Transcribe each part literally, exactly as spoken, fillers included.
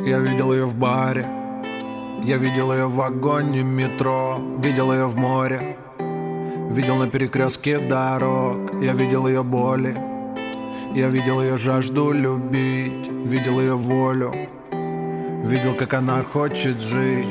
Я видел ее в баре, я видел ее в вагоне метро, видел ее в море, видел на перекрестке дорог. Я видел ее боли, я видел ее жажду любить, видел ее волю, видел, как она хочет жить.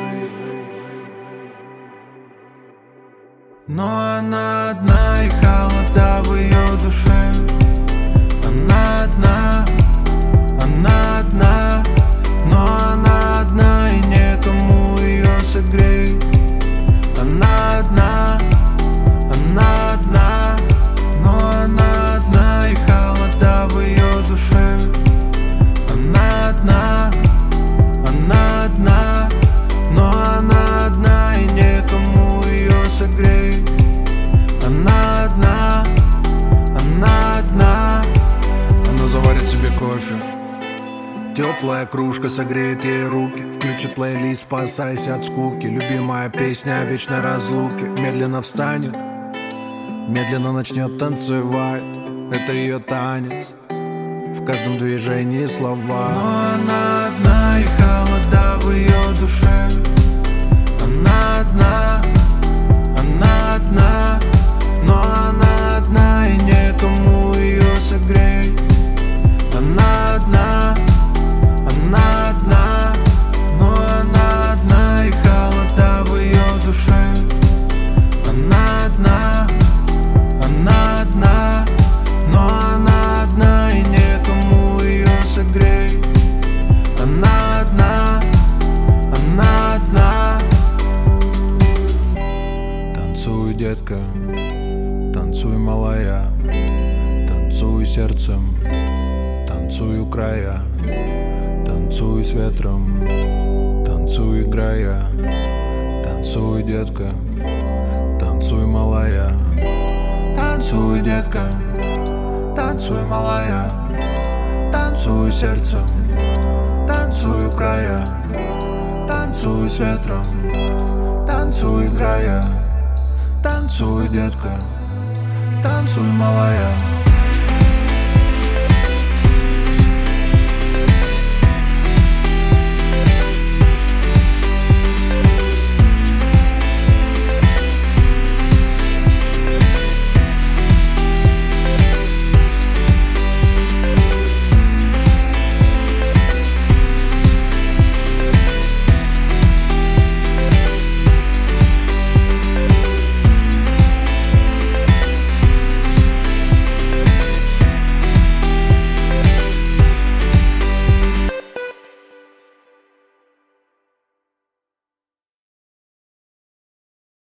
Но она одна, и холода в ее душе. Она одна, она одна, но она одна, и некому ее согреть. Она одна, она одна, но она одна, и холода в ее душе. Она одна, она одна, но она одна, и некому ее согреть. Она одна, она одна. Она заварит себе кофе, теплая кружка согреет ей руки. Включи плейлист, спасайся от скуки. Любимая песня о вечной разлуке. Медленно встанет, медленно начнет танцевать. Это ее танец, в каждом движении слова. Но она одна, и холода в ее душе. Она одна, она одна, но она одна, и некому ее согреть. Она одна, она одна, но она одна, и холода в ее душе. Она одна, она одна, но она одна, и некому ее согреть. Она одна, она одна. Танцуй, детка, танцуй, малая, танцуй сердцем, танцуй у края, танцуй с ветром, танцуй, играя. Танцуй, детка, танцуй, малая, танцуй, детка, танцуй, малая, танцуй сердцем, танцуй у края, танцуй с ветром, танцуй, играя. Танцуй, детка, танцуй, малая.